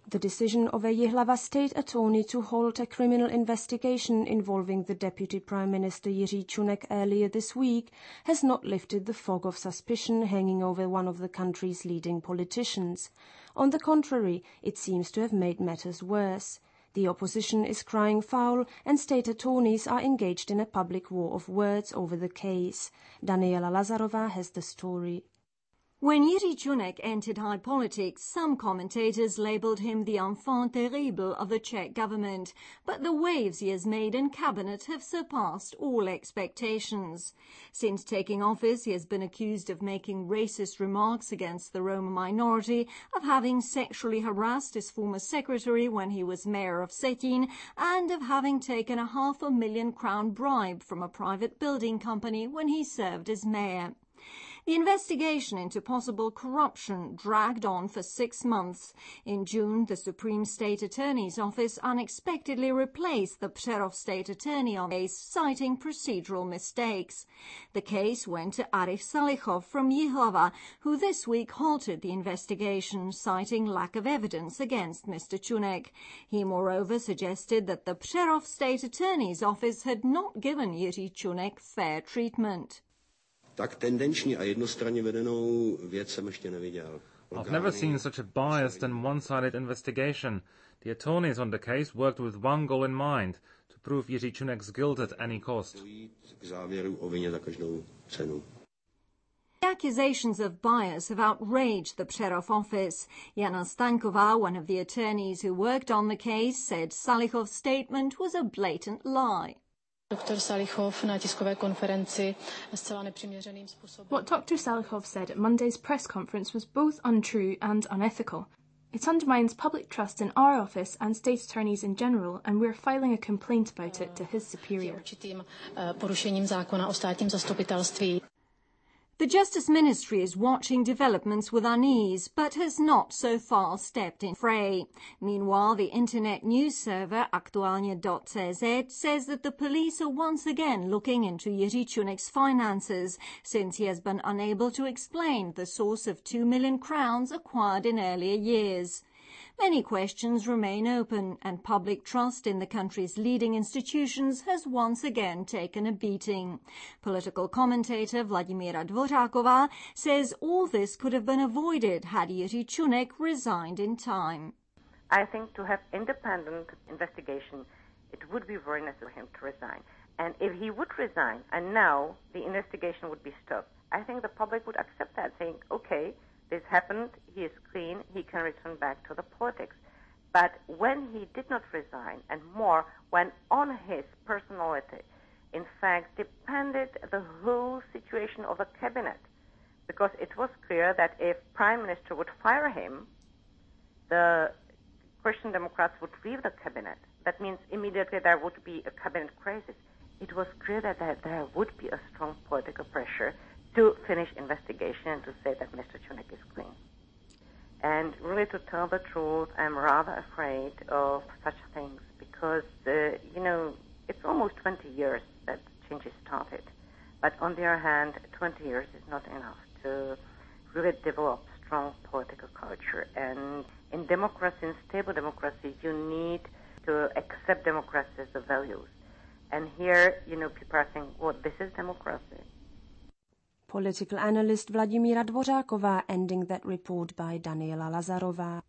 The decision of a Jihlava state attorney to halt a criminal investigation involving the Deputy Prime Minister Jiří Čunek earlier this week has not lifted the fog of suspicion hanging over one of the country's leading politicians. On the contrary, it seems to have made matters worse. The opposition is crying foul and state attorneys are engaged in a public war of words over the case. Daniela Lazarova has the story. When Jiří Čunek entered high politics, some commentators labelled him the enfant terrible of the Czech government, but the waves he has made in cabinet have surpassed all expectations. Since taking office, he has been accused of making racist remarks against the Roma minority, of having sexually harassed his former secretary when he was mayor of Vsetín, and of having taken a £500,000 bribe from a private building company when he served as mayor. The investigation into possible corruption dragged on for 6 months. In June, the Supreme State Attorney's Office unexpectedly replaced the Přerov State Attorney on the case, citing procedural mistakes. The case went to Arif Salichov from Jihlava, who this week halted the investigation, citing lack of evidence against Mr. Čunek. He moreover suggested that the Přerov State Attorney's Office had not given Jiří Čunek fair treatment. Tak tendenční a jednostranně vedenou věc jsem ještě neviděl. I've never seen such a biased and one-sided investigation. The attorneys on the case worked with one goal in mind, to prove Jiří Čunek's guilt at any cost. K závěru o vině za každou cenu. The accusations of bias have outraged the Přerov office. Jana Staňková, one of the attorneys who worked on the case, said Salichov's statement was a blatant lie. What Dr. Salichov said at Monday's press conference was both untrue and unethical. It undermines public trust in our office and state attorneys in general, and we're filing a complaint about it to his superior. The Justice Ministry is watching developments with unease, but has not so far stepped in fray. Meanwhile, the internet news server Aktualnie.cz says that the police are once again looking into Jiří Čunek's finances, since he has been unable to explain the source of 2 million crowns acquired in earlier years. Many questions remain open, and public trust in the country's leading institutions has once again taken a beating. Political commentator Vladimíra Dvořáková says all this could have been avoided had Jiří Čunek resigned in time. I think to have independent investigation, it would be very necessary for him to resign. And if he would resign, and now the investigation would be stopped, I think the public would accept that, saying, okay, this happened, he is clean, he can return back to the politics. But when he did not resign, and more, when on his personality, in fact, depended the whole situation of the cabinet, because it was clear that if Prime Minister would fire him, the Christian Democrats would leave the cabinet. That means immediately there would be a cabinet crisis. It was clear that there would be a strong political pressure to finish investigation and to say that Mr. Čunek is clean. And really, to tell the truth, I'm rather afraid of such things because, it's almost 20 years that changes started. But on the other hand, 20 years is not enough to really develop strong political culture. And in democracy, in stable democracy, you need to accept democracy as a values. And here, people are saying, well, this is democracy. Political analyst Vladimíra Dvořáková ending that report by Daniela Lazarova.